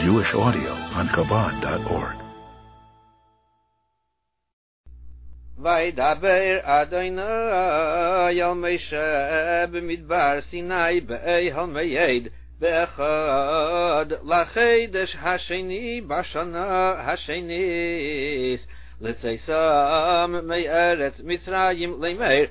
Jewish audio on Chabad.org. Vaydaber Adonai al Moshe b'midbar Sinai be'ehal meyed be'echad lachedesh hasheni b'shana hashenis l'tzeisam me'eretz Mitzrayim le'meir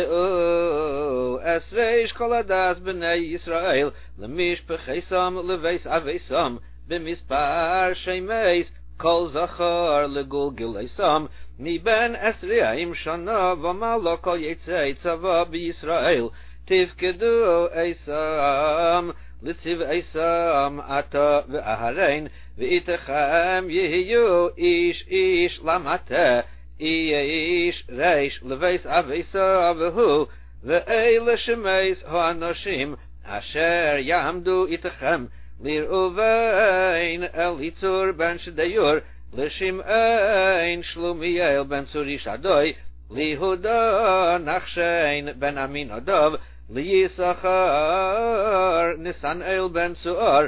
se'u esreish kol adas b'nei Yisrael l'mishpechesam leveis aveisam b'mispar shemeis kol zachar legulgileisam mi ben esriaim shana v'malo kol yetzei tzava b'Yisrael tivkedu eisam l'tziv eisam ata v'aharein v'itechem yehiyu ish lamate ish reish leveis aveisa v'hu ve'eile shemeis ha'anoshim asher yamdu itechem Lir'uvein Elitzur ben Shedeyur L'Shim'ein Shlumiel ben Surishadoi Lihuda Nachshein ben Aminadav Liyisachar Nisanel ben Su'ar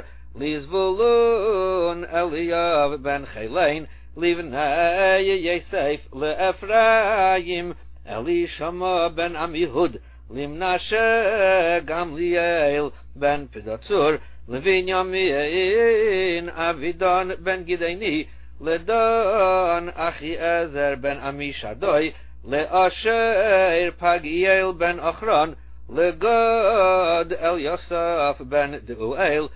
Lizvulun Eliyav ben Chelein Livnei Yesef Le'Efraim Elishama ben Amihud Limnashe Gamliel ben Pidatzur Levinyamin Avidan ben Gideini Ledan Achiezer ben Amishadoi Leasher Pagiel ben Achron Legad El Yosef ben Deuel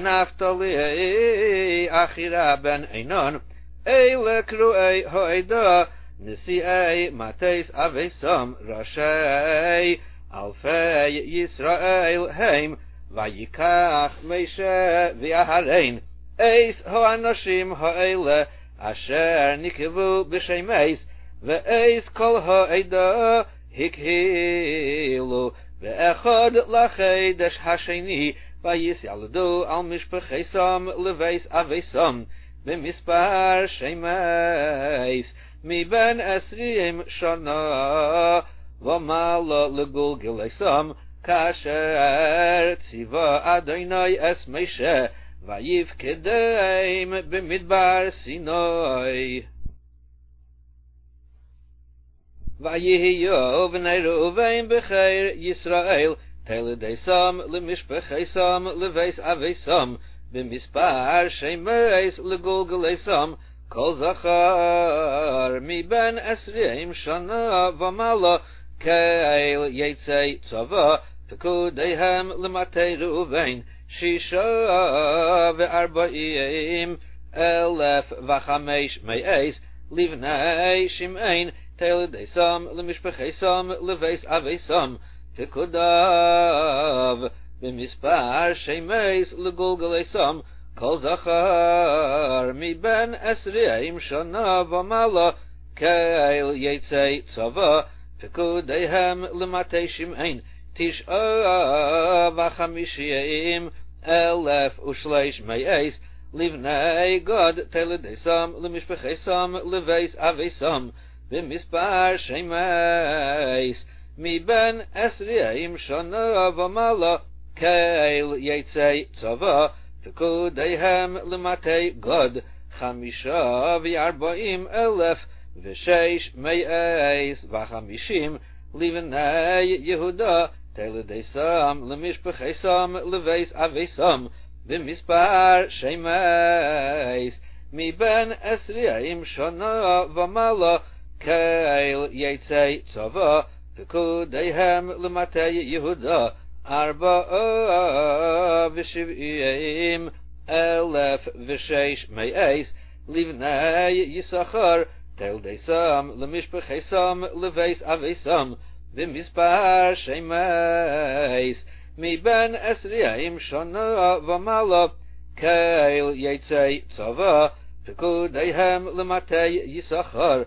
Lenaftali Achira ben Einon Eile Kruei Hoida Nisiei Mateis Avesam Rashei Alfei Yisrael Heim Vayikach Moshe v'aharein eis ha'anoshim ha'ele asher nikevu b'shemeis ve'eis kol ha'eda hikhilu ve'echad lachedesh hasheni vayisyaldu al mishpechesam leveis avesam b'mispar shemeis mi ben esrim shana v'mala legulgileisam Kasher tziva Adonai es Moshe vayivkedeim b'midbar Sinai vayihiyu v'nei Reuven b'cheir Yisrael teledeisam lemishpechesam leveis avesam b'mispar shemeis legulgeleisam kol zachar mi ben esrim shana v'mala Kail Yetzei Tzava Pekudehem L'matei Reuven Shisha ve'arba'im elef v'chamesh me'eis Livnei Shim'ein Teledeisam L'mishpechesam Leveis Avesam Pekudav B'mispar Shemeis L'gulgaleisam Kol Zachar Mi ben Esri'im Shana V'mala Kail Yetzei Tzava Pekudehem L'matei Shim'ein Tish'a v'chamishim elef u'shleish me'eis Livnei God Teledeisam L'mishpechesam Leveis Avesam B'mispar Shemeis Mi ben Esri'im Shana V'mala Kail Yetzei Tzava Pekudehem L'matei God Chamisha v'arba'im elef V'sheish me'eis v'chamishim Livnei Yehuda Teledeisam L'mishpechesam Leveis Avesam B'mispar Shemeis Mi ben Esri'im Shana V'mala Kail Yetzei Tzava Pekudehem L'matei Yehuda Arba'a v'shiv'im elef v'sheish me'eis Livnei Yisachar Teledeisam L'mishpechesam Leveis Avesam B'mispar Shemeis Mi ben Esri'im Shana V'mala Kail Yetzei Tzava Pekudehem L'matei Yisachar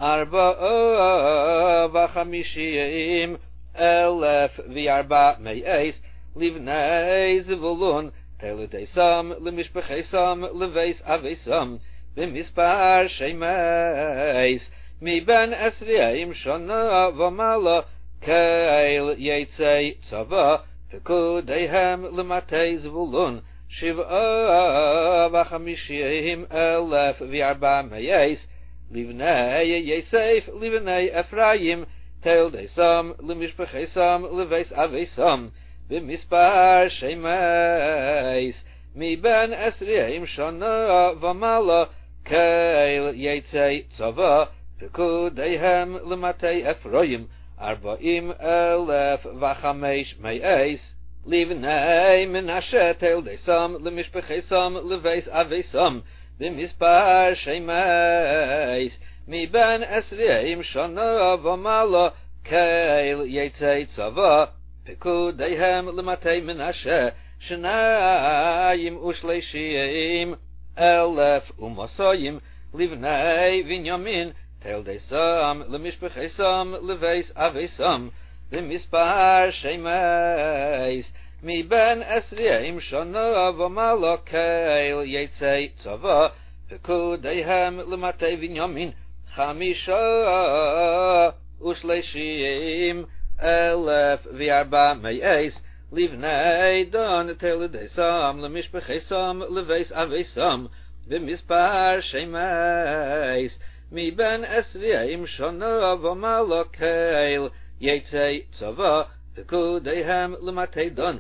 Arba'a v'chamishim elef v'arba me'eis Livnei Zevulun Teledeisam L'mishpechesam Leveis Avesam B'mispar Shemeis Mi ben Esri'im Shana V'mala Kail Yetzei Tzava Pekudehem L'matei Zvulun שבעה וחמישים אלף וארבע מאות לבני יוסף לבני אפרים תלדי סם למשפחי סם לבייס אבי סם במספר שמייס מבין 20 שנה ומעלה קהל יצא צבא פקודיהם למטה אפרים 40,500 לבני מנשה תלדי סם למשפחי סם לבייס אבי סם במספר שמייס מבין 20 שנה ומעלה קהל יצא צבא פקודיהם למטה מנשה 32,200 לבני בנימין תלדי סם למשפחי סם לבייס אבי סם במספר שמייס מבין 20 שנה ומעלה קהל יצא צבא פקודיהם למטה בנימין 35,400 לבני דן תלדי סם למשפחי סם לבייס אבי סם במספר שמייס מבין 20 שנה ומעלה קהל יצא צבא פקודיהם למטה דן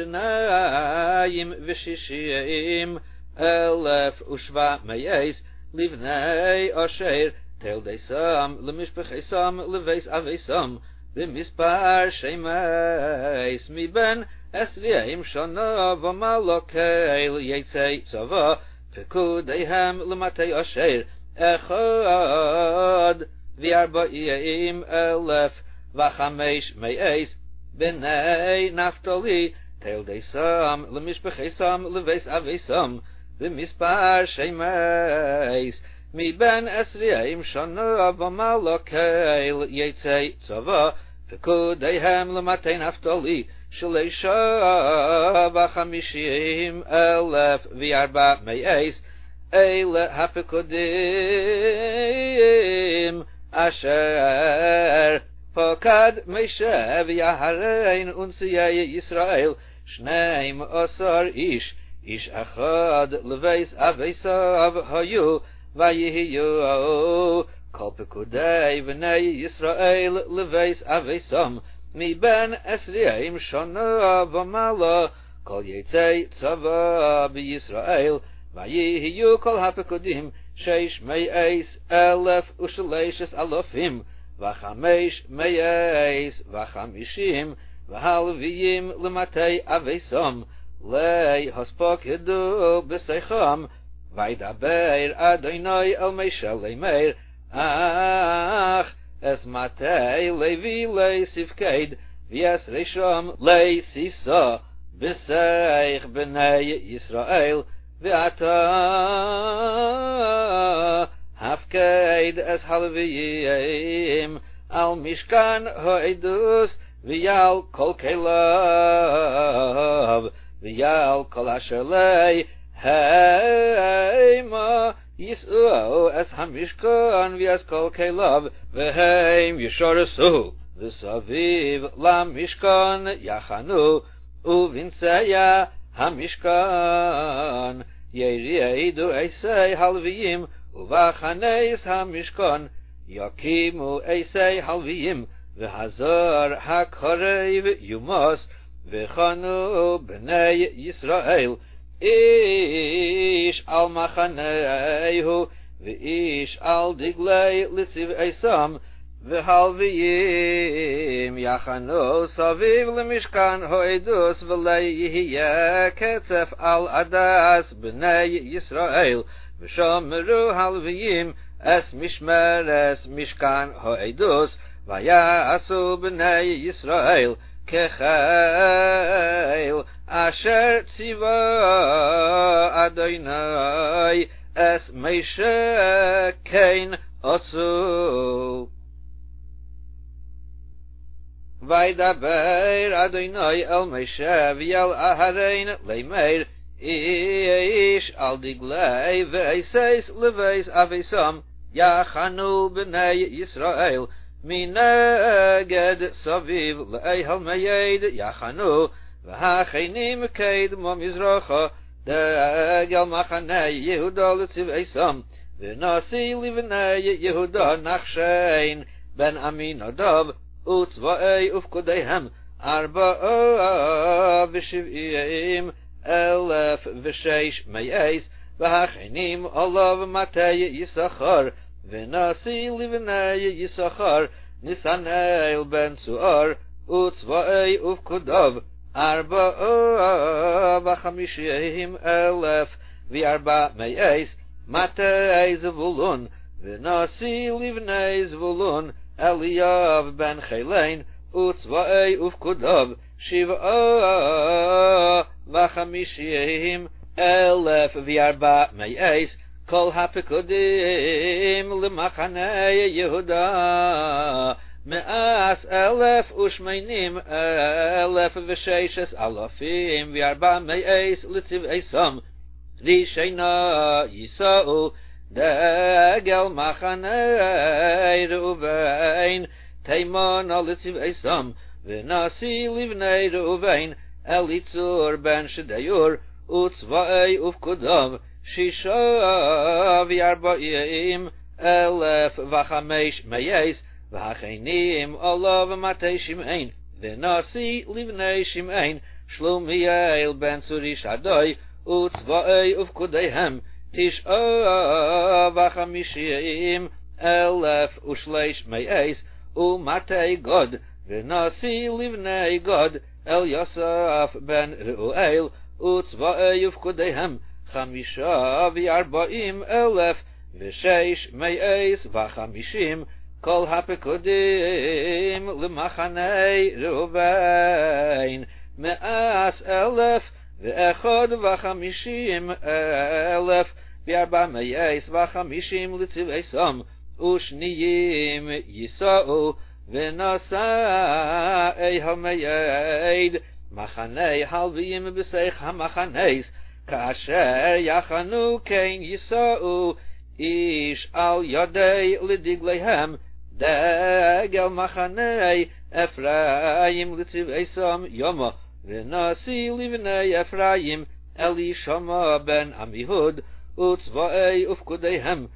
62,700 לבני אשר תלדי סם למשפחי סם לבייס אבי סם במספר שמייס מבין 20 שנה ומעלה קהל יצא צבא פקודיהם למטה אשר 41,500 בני נפתלי תלדי סם למשפחי סם לבייס אבי סם במספר שמייס מבין 20 שנה ומעלה קהל יצא צבא פקודיהם למטה נפתלי 53,400 אלה הפקודים אשר פקד משה ויהרן ונשיאי ישראל 12 איש אחד לבייס אבי סב היו ויהיו כל פקודי בני ישראל לבייס אבי סם מבין 20 שנה ומעלה כל יצא צבא בישראל ויהיו כל הפקודים 613,550 והלוויים למטה אבי סם להספקדו בשיחם וידבר אדוני אל משה לאמר אך אס מטה לוי לספקד ויסרשם לסיסה בשיח בני ישראל ואתה הפקד אס הלוויים על משכן העדות ויעל כל כליו ויעל כל אשר לי הימה יסעו אס המשכן ואס כל כליו והם ישרסו וסביב למשכן יחנו ובנציה המשכן ירעדו עשי הלוויים ובחנס המשכן יקימו עשי הלוויים והזר הקרב יומוס וחנו בני ישראל איש על מחנהו ואיש על דגלי לצבעי סם והלוויים יחנו סביב למשכן העדות ולהייה קצף על עדס בני ישראל ושמרו הלוויים אס משמרס משכן העדות ויעשו בני ישראל כחיל אשר ציווה אדוני אס משה כן עשו. וידבר אדוני אל משה ואל אהרן לאמר איש על דגלי ועשייס לבייס אבי סם יחנו בני ישראל מנגד סביב לאהל מייד יחנו והכינים קדמו מזרחה דגל מחנה יהודה לצבעי סם, ונשיא לבני יהודה נחשיין, בן עמינדב, וצבאי ופקודיהם, 74,600, והכינים עליו מטה יששכר, ונשיא לבני יששכר, נסנאל בן צוער, וצבאי ופקודיו, 54,400, מטה זבולון, ונשיא לבני זבולון, אליאב בן חילין, וצבאי ופקודיו, 57,400, כל הפקודים למחנה יהודה, 186,400 לצבעי סם, ראשינה יישאו דגל מחנה ראובן, תימנה לצבעי סם, ונשיא לבני ראובן, אליצור בן שדיור, וצבאי ופקודיו, 46,500, והכינים עליו מטה שמעון, ונשיא לבני שמעון, שלומיאל בן צורי שדוי, וצבאי ופקודיהם, 59,300, ומטה גוד, ונשיא לבני גוד, אליוסף בן ראואל, וצבאי ופקודיהם, 45,650, כל הפקודים למחנה ראובן, 151,450 לצבעי סם, ושניים יישאו, ונשאי המייד, מחנה הלוויים בסך המחנס, כאשר יחנו כן יישאו, איש על ידי לדגליהם, דגל מחנה אפרים לצבעי סם יומו, ונשיא לבני אפרים, אלישמע בן עמיהוד, וצבאי ופקודיהם,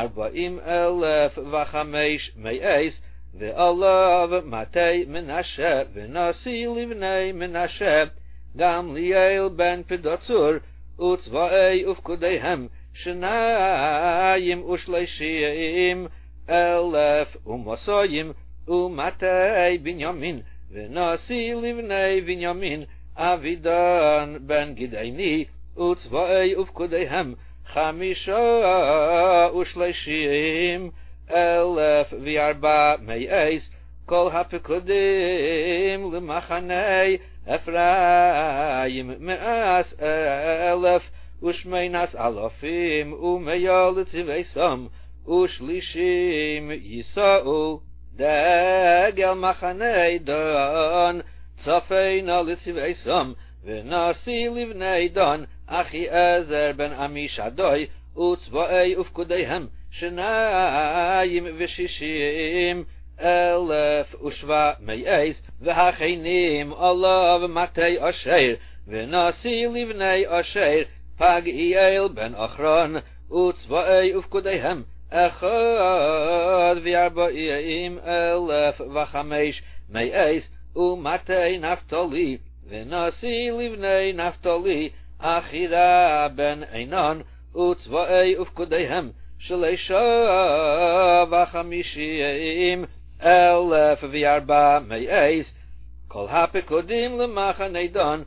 40,500, ועליו מטה מנשה, ונשיא לבני מנשה, גמליאל בן פדצור, וצבאי ופקודיהם, 32,200, ומטה בנימין, ונשיא לבני בנימין, אבידן בן גדעיני, וצבאי ופקודיהם, 35,400, כל הפקודים למחנה אפרים, 100,000 לצבעי סם, ושלישים יישאו, דגל מחנה דן, צפנה לצבעי סם, ונשיא לבני דן, אחיעזר בן עמישדוי, וצבאי ופקודיהם, 62,700, והכינים עליו מטה אשר, ונשיא לבני אשר, פגעיאל בן אחרון, וצבאי ופקודיהם, 41,500, ומטה נפתלי, ונשיא לבני נפתלי, אחירה בן עינן, וצבאי ופקודיהם, 53,400, כל הפקודים למחנה דן,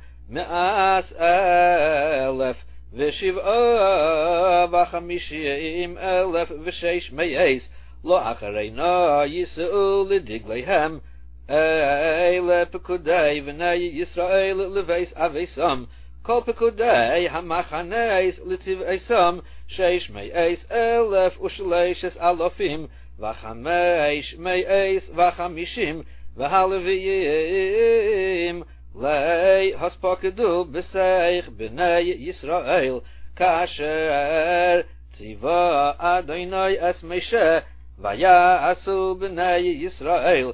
157,600, לא אחרינה יישאו לדגליהם, אלה פקודי בני ישראל לבייס אביסם, כל פקודי המחנס לצבעי סם, 613,550, והלוויים להספקדו בסך בני ישראל, כאשר ציווה אדוני את משה, ויעשו בני ישראל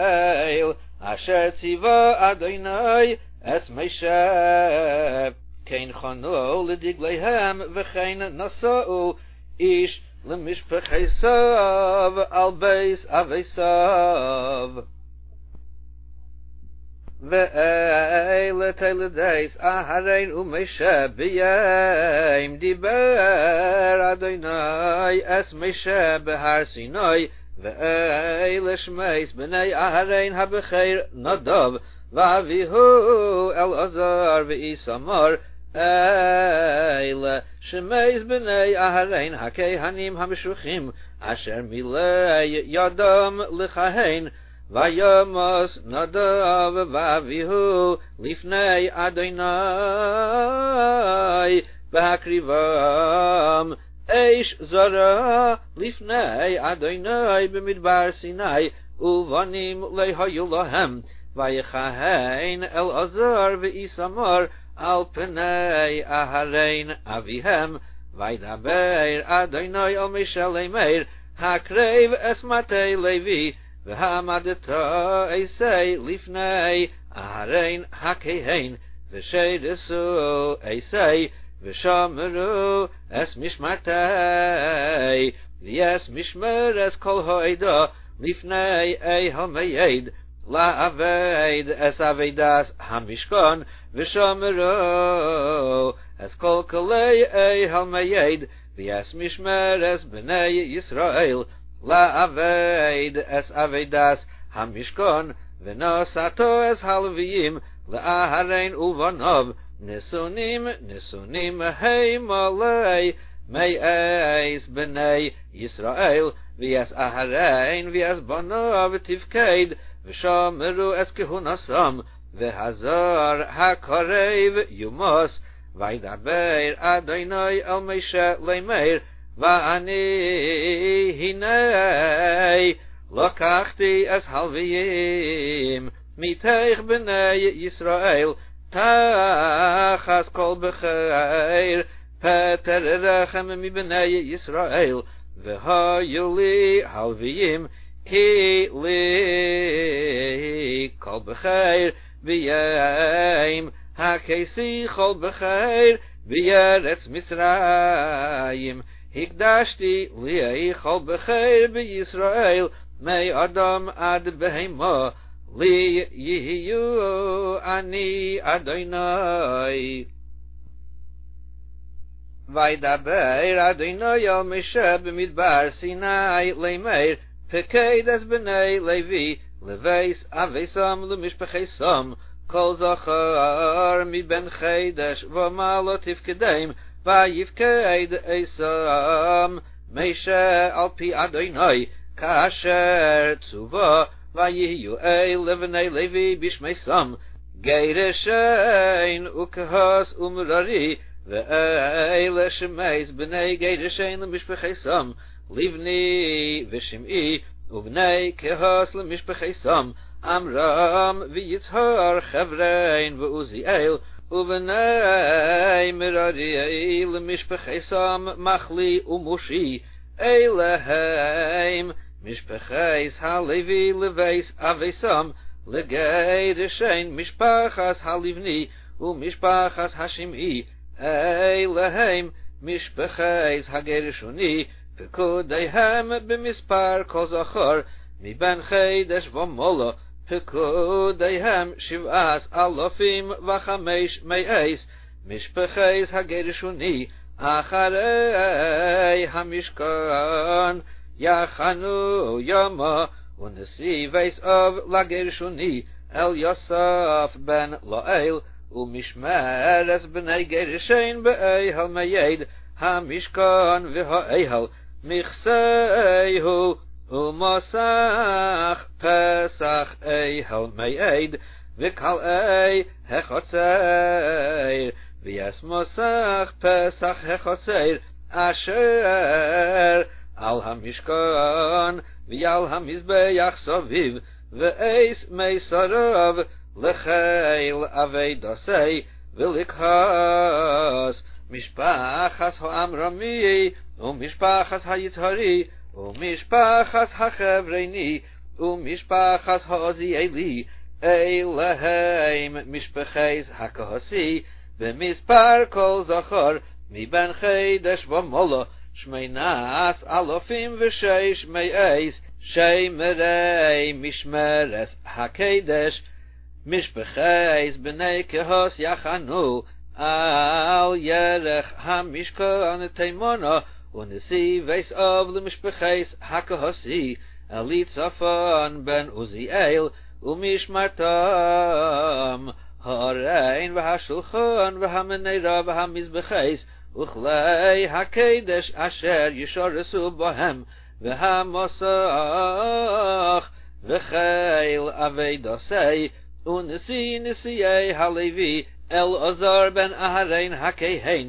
כחיל, אשר ציווה אדוני את משה, וכן חנו לדגליהם וכן נשאו איש למשפחסיו על בייס אביסיו. ואלה תלדייס אהרן ומשה ביים דיבר אדוני אס משה בהר סיני. ואלה שמייס בני אהרן הבכיר נדב ואביהו אלעזר ואיתמר. אלה שמייס בני אהרן הכהנים המשוחים אשר מילאי ידם לכהן. וימוס נדב ואביהו לפני אדוני בהקריבם איש זרה לפני אדוני במדבר סיני, ובנים לא היו להם. ויכהן אלעזר ואיתמר על פני אהרן אביהם. וידבר אדוני אל משה לאמר, הקרב אס מטה לוי והעמדת עשי לפני אהרן הכהן, ושרסו עשי ושמרו אס משמרתי, ויש משמרס כל העדה לפני המועד לעבד אס עבודת המשכן, ושמרו אס כל כלי המועד, ויש משמרס בני ישראל לעבד אס עבודת המשכן. ונשאתו אס הלוויים לאהרן ובניו נשונים הם עלי מאס בני ישראל. ויעש אהרן ויעש בניו תפקד, ושמרו אס כהונתם, והזר הקרב יומוס. וידבר אדוני אל משה לאמר, ואני הנה לקחתי אס הלוויים מתוך בני ישראל, תחס כל בחיר פטר רחם מבני ישראל, והיו לי הלוויים כי לי כל בחיר ביים הכיסי כל בחיר בארץ מצרים. הקדשתי לי כל בחיר בישראל מאדם עד בהמה, לי יהיו אני אדוני. וידבר אדוני אל משה במדבר סיני לאמר, פקד אס בני לוי לבייס אביסם למשפחסם, כל זכר מבין חידש ומעלה תפקדם, ויפקד אסם משה על פי אדוני כאשר צווה. ויהיו לבני לוי בשמסם גרשן וכהס ומררי, ואלה שמייס בני גרשן למשפחסם לבני ושמעי, ובני כהס למשפחסם עמרם ויצהר חברין ועוזיאל, ובני מררי למשפחסם מחלי ומושי. אלה הם משפחס הלוי לבייס אביסם לגרשן משפחס הלבני ומשפחס השמעי. אלה הם משפחס הגרשוני, פקודיהם במספר כל זכר מבין חידש ומולה, פקודיהם 7,500 משפחס הגרשוני. אחרי המשכן יחנו ימה, ונסיבס אב לגרשוני אל יוסף בן לאל, ומשמרס בני גרשן באהל מייד המשכן והאהל מכסהו, ומסך פסח אהל מייד וקלעי החצר, ויש מסך פסח החצר אשר על המשכן ועל המזבח סביב, ואיס מסרב לחיל עבודתו ולכהס משפחת העמרמי ומשפחת היצהרי ומשפחת החברני ומשפחת העוזיאלי. אלה הם משפחת הכהסי במספר כל זכר מבין חידש ומולו שמינס אלופים ושש מייס שמרי משמרס הקדש משפחייס בני כהוס יחנו על ירך המשכון תימונו ונשיא וייס אוב למשפחייס הכהוסי אלי צפון בן עוזיאל ומשמרתם הריין והשולחון והמנרה והמזבחייס וכלי הקדש אשר ישורסו בהם והמוסך וחיל אבידוסי ונשיא נשיאי הלוי אלעזר בן אהרן הכהן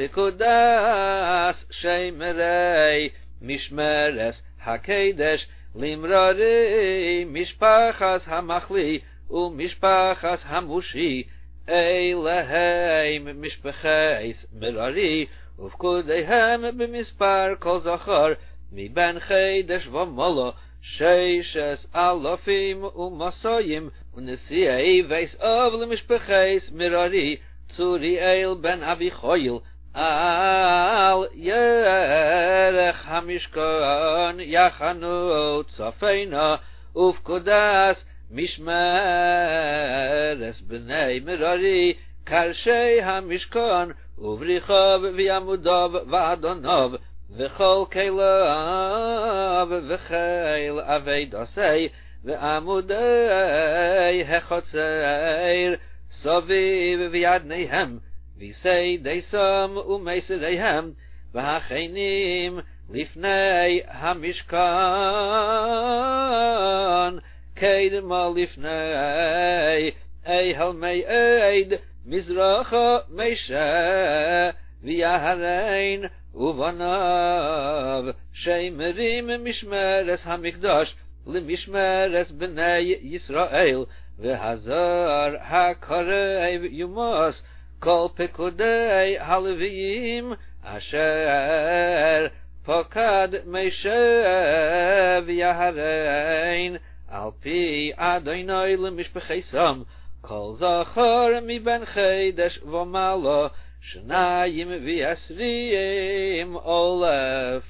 פקודס שמרי משמרס הקדש למררי משפחס המחלי ומשפחס המושי אליהם משפחס מררי ופקודיהם במספר כל זכר מבין חידש ומולו ששס אלופים ומסויים ונשיאי וייס אוב למשפחס מררי צוריאל בן אביחויל על ירך המשכון יחנו צפנה ופקודס משמרס בני מררי קרשי המשכון ובריחוב ויעמודוב ואדונוב וכל כליו וחיל אבידוסי ועמודי החוצר סביב וידניהם ויסי סום ומסריהם והחיינים לפני המשכון קדמה לפני הלמי עד מזרחו מישה ויהרין ובניו שמרים משמרס המקדש למשמרס בני ישראל והזר הקרב יומוס כל פקודי הלוויים אשר פקד מישה ויהרין על פי אדוני למשפחסם כל זכר מבין חידש ומעלה 22,000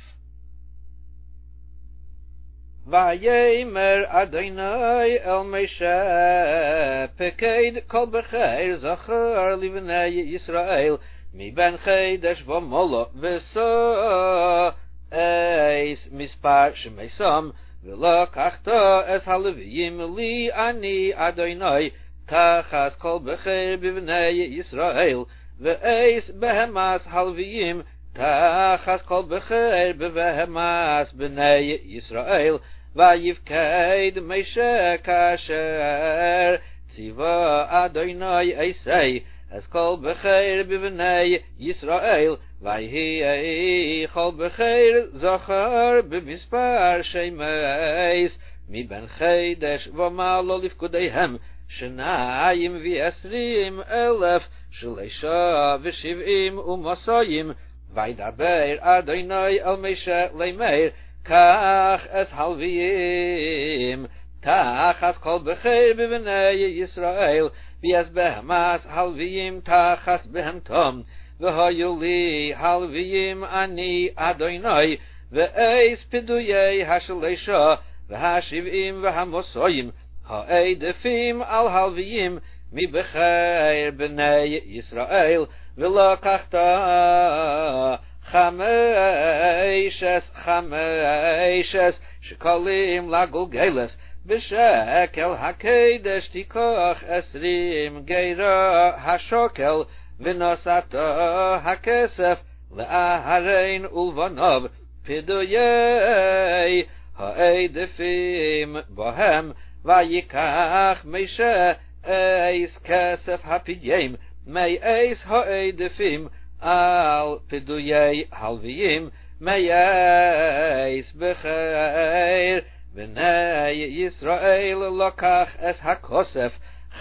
ויאמר אדוני אל משה פקד כל בחיר זכר לבני ישראל מבין חידש ומעלה ושא אייס מספר שמסם ולקחת את הלוויים לי אני אדוני תחת כל בחיר בבני ישראל ואייס בהמס הלוויים תחת כל בחיר בבהמס בני ישראל ויפקד משה כאשר ציווה אדוני אייסי את כל בחיר בבני ישראל ויהי כל בחיר זכר במספר שמייס מבין חידש ומעלה לפקודיהם 22,000 370 ומסויים וידבר אדוני אל משה לאמר קח את הלוויים תחת כל בחיר בבני ישראל ויעש בהמס הלוויים תחת בהמתם והיו לי הלוויים אני אדוני ואייס פדויי השלישה והשבעים והמסויים העדפים על הלוויים מבחיר בני ישראל ולקחת 5 שקלים לגולגלס בשקל הקדש תיקח 20 גירה השוקל ונוסעת הכסף לאהרן ולבניו פדויי העדפים בהם ויקח משה אייס כסף הפדיים מאייס העדפים על פדויי הלוויים מאייס בחיר בני ישראל לקח את הכסף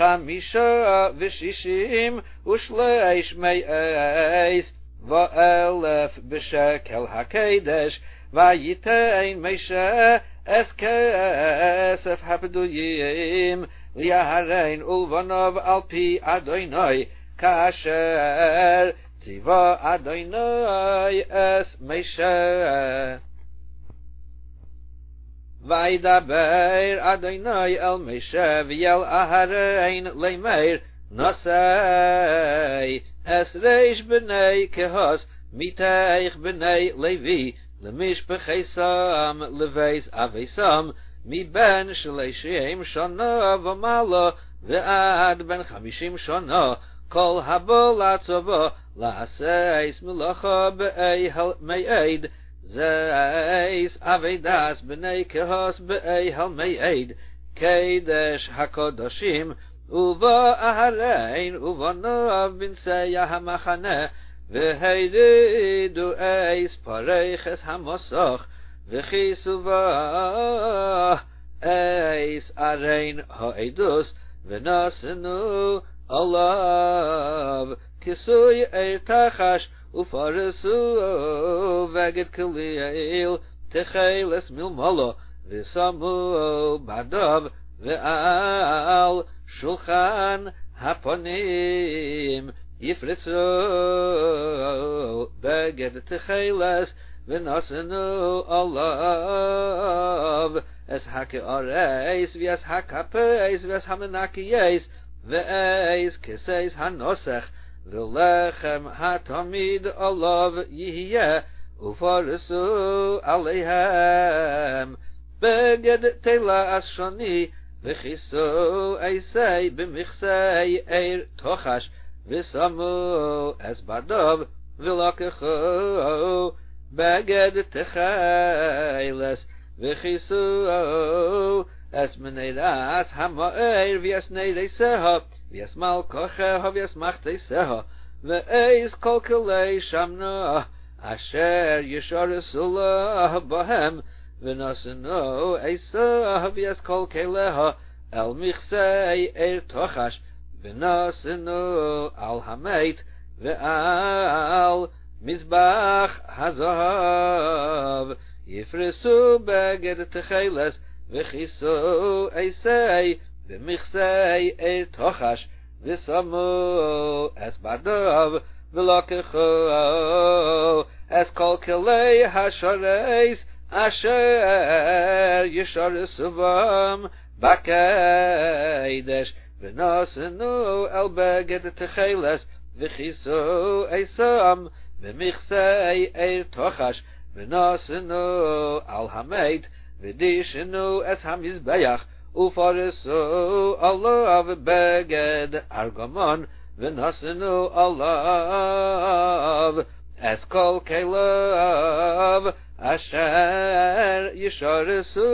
65 מאייס ו1,000 בשקל הקדש וייתן משה את כסף הפדויים ליהרן ולבניו על פי אדוני kasher tziva Adonai es Moshe. Vaydaber Adonai el Moshe v'yel Aharon leimer Nasei es reish b'nei Kehos miteich b'nei Levi lemishpechesam leveis avesam mi ben shleishim shana v'malo ve'ad ben 50 shana kol habo latzova la'aseis melacha be'ei me'ed zeis avedas b'nei Kehos be'ei me'ed kedesh hakodoshim uva aharein uva noav b'nseiah hamachane v'heididu eis pareiches hamosoch v'chisuva eis arein ha'edus v'nosenu alav kisui eir tachash ufaresu v'eged kiliel techeles milmolo v'samu badav v'al shulchan haponim yifritzu beged techeles v'nosenu alav es hake-areis v'es hakapeis v'es hamenakiyes v'eis kiseis hanosech v'lechem hatamid alav yihiyeh ufaresu aleihem beged telas shoni v'chisu eisei b'michsei eir tochash v'samu es badav v'lakechu beged techeles v'chisu es meneiras ha'ma'er v'yes neireiseha v'yes malkocheha v'yes machteiseha v'eis kol kelei shamna asher yisharesulah bahem v'nosenu eisah v'yes kol keleha el michsei eir tochash v'nosenu al hameit v'al mizbach hazahav yifresu beged techeles v'chisu eisei v'michsei eir tochash v'samu es badav v'lakechu es kol kelei hashareis asher yisharesuvam bakeidesh v'nosenu el beged techeles v'chisu eisam v'michsei eir tochash v'nosenu al hameit v'dishenu es hamizbeach ufaresu alav beged argomon v'nosenu alav es kol kelav asher yisharesu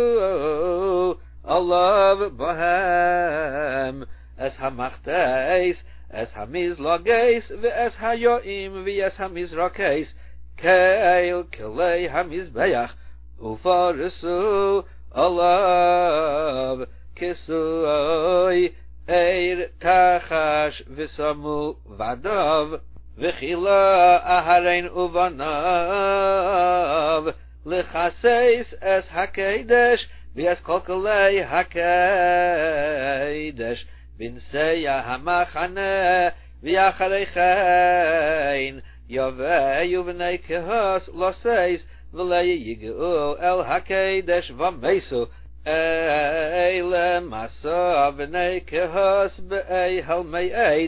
alav bahem es hamachteis es hamizlageis v'es hayoim v'es hamizrakeis keil kelei hamizbeach ufaresu alav kisui eir tachash v'samu vadav v'chila aharein uvanav lechaseis es hakedesh v'es kol kelei hakedesh b'nseiah hamachane v'achareichein yaveyu b'nei Kehos loseis v'lei yigu el hakedesh v'meisu eile masa b'nei Kehos b'ei me'ed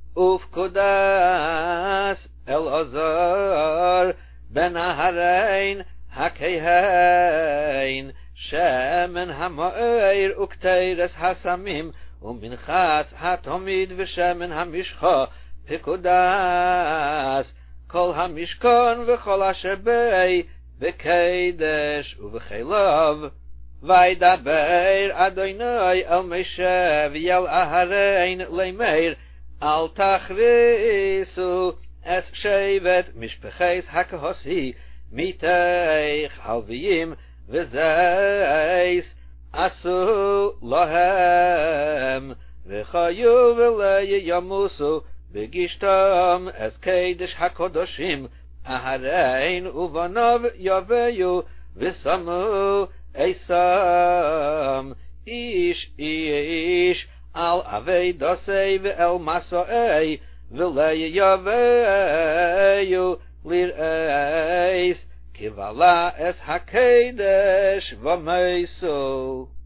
ufkudas el azar ben aharein hakehein shemen hama'er ukteires hasamim uminchas hatomid v'shemen hamishcha pikudas kol hamishkon v'chol asher bei v'keidesh uv'chelav vaydaber Adonai el Moshe v'yel Aharon leimer al tachrisu es shevet mishpeches hakehosi miteich halviyim v'zeis asu lahem v'chayu v'lei yamusu v'gishtam es keidesh hakodoshim Aharon uvanav yaveyu v'samu eisam ish al aveidosei v'el masoei v'lei yaveyu lir'eis kivala es hakedesh v'meiso.